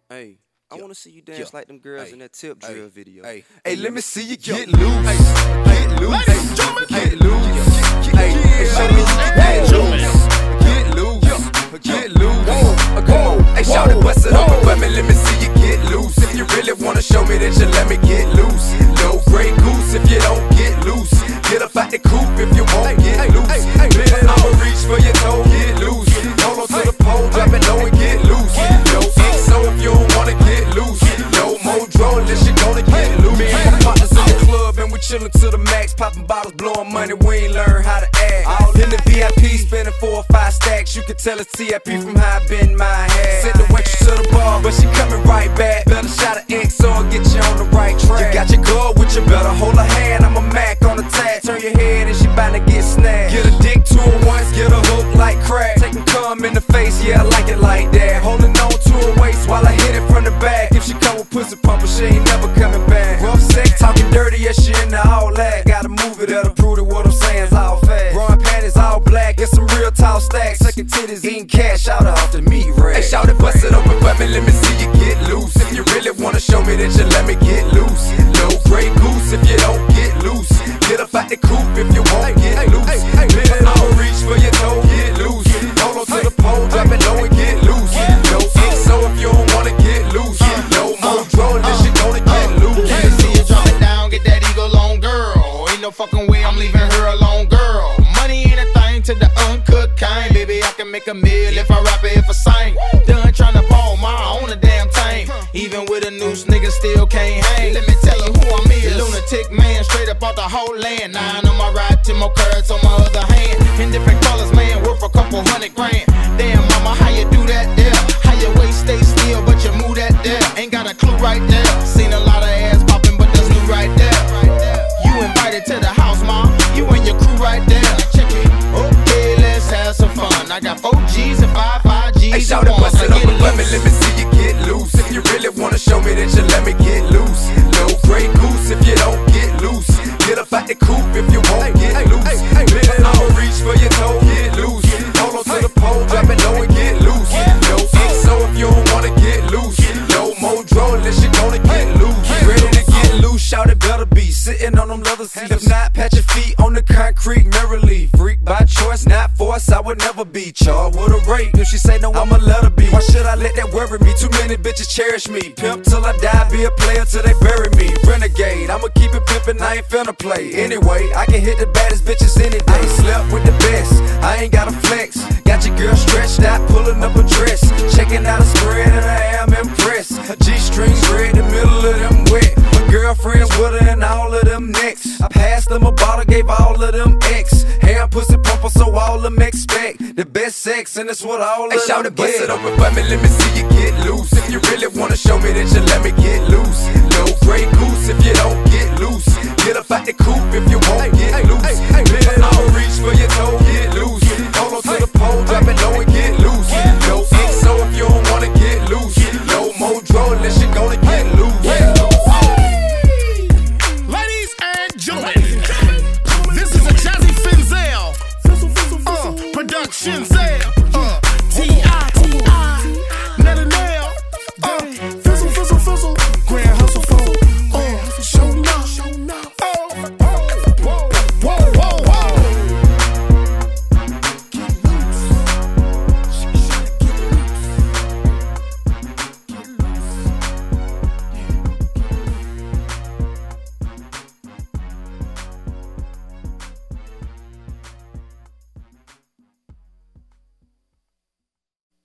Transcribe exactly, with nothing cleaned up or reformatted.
Hey, I Yeah. wanna see you dance Yeah. like them girls Ay. in that tip Ay. drill video. Hey, Hey, hey, let me see you get Yo. loose. Ay. Get loose. Ladies and gentlemen. Get loose. Hey, hey, show me you can get loose. Get loose. Get loose. Uh, Come on. Hey, shout it, bust it open for me. Let me see you get loose. If you really wanna show me that you let me get loose. No Grey Goose if you don't get loose. Get up out the coop if you won't get loose. Baby, I'ma reach for your toe, get loose. Hold on to the pole, drop it low and get loose. No X O if you don't wanna get loose. No more draw unless you gonna get loose. Me and my partners in the club and we chillin' to the max, popping bottles, blowing money. We ain't learn how to act. All in the V I P, spending four or five stacks. You can tell it's T I P from how I bend my head. Sent the waitress to the bar, but she coming right back. Better shot of X O and get you on the right track. You got your girl with you, better hold her hand. I'm a Mac on the tag. Turn your head and she bout to get snagged. Get a dick to her once, get a hook like crack. Taking cum in the face, yeah, I like it like that. Holding on to her waist while I hit it from the back. If she come with pussy pumper, she ain't never coming back. Rough sex, talking dirty, yeah, she into all that. Gotta move it, that'll prove that what I'm saying's all fast. Growing panties all black, get some real tall stacks. Sucking titties, eating cash, shout out off the meat rack. Hey, shout it, bust it open for me, let me see you get loose. If you really wanna show me that you let me get loose. No Grey Goose if you don't get loose. Get up out the coop if you won't get loose. Baby, I'ma reach for your toe, get loose. Hold on to the pole, drop it low and get loose. No X O if you don't wanna get loose. No more draw unless you gonna get loose. Let me see you drop it down, get that eagle on, girl. Ain't no fucking way I'm leaving her alone, girl. Money ain't a thing to the uncooked kind. Baby, I can make a meal if I rap it, if I sing. Done tryna ball my own a damn thing. Even with a noose, nigga still can't hang. Let me tell you who I'm is. Lunatic man, straight up off the whole land. Nine on my right, ten more carats on my other hand. In different colors, man, worth a couple hundred grand. Damn, mama, how you do that there? How your waist stay still, but you move that there? Ain't got a clue right there. Seen a lot of ass popping, but that's new right there. You invited to the house, mom. You and your crew right there. Check it. Okay, let's have some fun. I got four G's and five five G's. Hey, shout it, bust it open for me, let me see you get loose. If you really wanna show me that you let me get loose. No Grey Goose if you don't get loose. Get up out the coop if you won't get loose. Baby, I'ma reach for your toe, get loose. Hold on to the pole, drop it low and get loose. No X O if you don't wanna get loose. No more draw unless you gonna get loose. Ready to get loose, shout it better be sitting on them leather seats. If not, pat your feet on the concrete merrily. Freak by choice, not force, I would never be charged with a rape. If she say no, I'ma let her be. Why should I let that worry me? Too many bitches cherish me. Pimp till I die, be a player till they bury me. Renegade, I'ma keep it pimpin', I ain't finna play. Anyway, I can hit the baddest bitches any day. Slept with the best, I ain't gotta flex. Got your girl stretched out, pulling up a dress. Checking out a spread and I am impressed. Her G-strings red, the middle of them wet. My girlfriends with her and all of them necks. I passed them a bottle, gave all of them X. Hand pussy pumper, so all of them expect the best sex, and that's what all of them get. Hey, shout it, bust it open for me, let me see you get loose. If you really wanna show me that you